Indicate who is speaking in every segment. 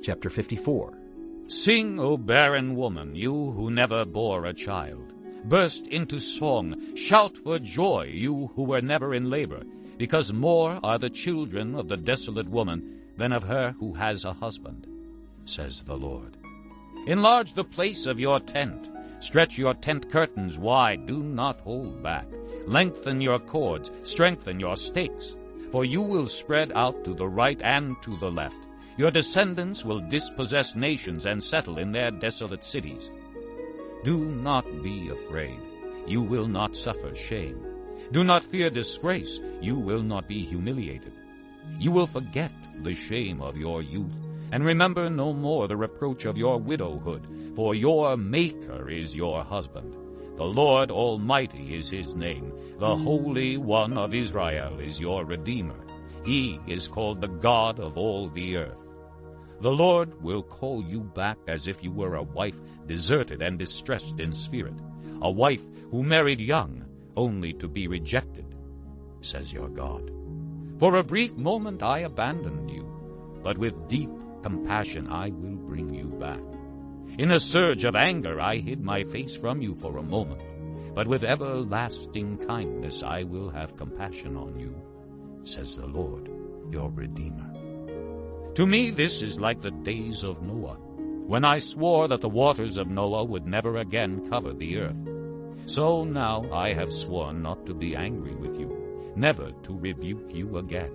Speaker 1: Chapter 54.
Speaker 2: Sing, O barren woman, you who never bore a child. Burst into song, shout for joy, you who were never in labor, because more are the children of the desolate woman than of her who has a husband, says the Lord. Enlarge the place of your tent. Stretch your tent curtains wide, do not hold back. Lengthen your cords, strengthen your stakes, for you will spread out to the right and to the left. Your descendants will dispossess nations and settle in their desolate cities. Do not be afraid. You will not suffer shame. Do not fear disgrace. You will not be humiliated. You will forget the shame of your youth, and remember no more the reproach of your widowhood, for your Maker is your husband. The Lord Almighty is his name. The Holy One of Israel is your Redeemer. He is called the God of all the earth. The Lord will call you back as if you were a wife deserted and distressed in spirit, a wife who married young, only to be rejected, says your God. For a brief moment I abandoned you, but with deep compassion I will bring you back. In a surge of anger I hid my face from you for a moment, but with everlasting kindness I will have compassion on you, says the Lord, your Redeemer. To me this is like the days of Noah, when I swore that the waters of Noah would never again cover the earth. So now I have sworn not to be angry with you, never to rebuke you again.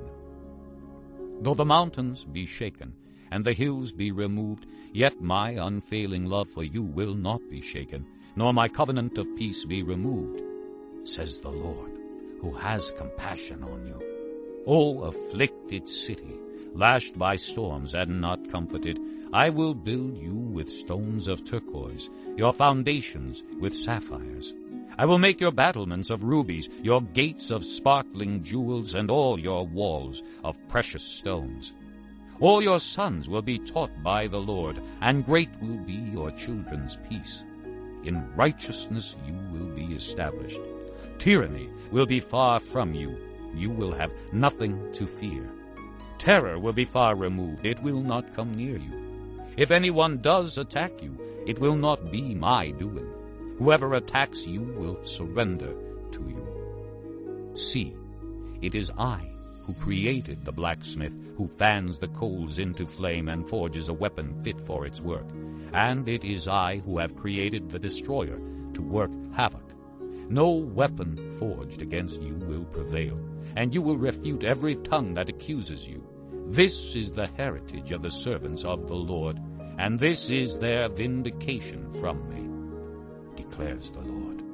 Speaker 2: Though the mountains be shaken, and the hills be removed, yet my unfailing love for you will not be shaken, nor my covenant of peace be removed, says the Lord, who has compassion on you. O afflicted city, lashed by storms and not comforted, I will build you with stones of turquoise, your foundations with sapphires. I will make your battlements of rubies, your gates of sparkling jewels, and all your walls of precious stones. All your sons will be taught by the Lord, and great will be your children's peace. In righteousness you will be established. Tyranny will be far from you. You will have nothing to fear. Terror will be far removed. It will not come near you. If anyone does attack you, it will not be my doing. Whoever attacks you will surrender to you. See, it is I who created the blacksmith, who fans the coals into flame and forges a weapon fit for its work. And it is I who have created the destroyer to work havoc. No weapon forged against you will prevail, and you will refute every tongue that accuses you. This is the heritage of the servants of the Lord, and this is their vindication from me, declares the Lord.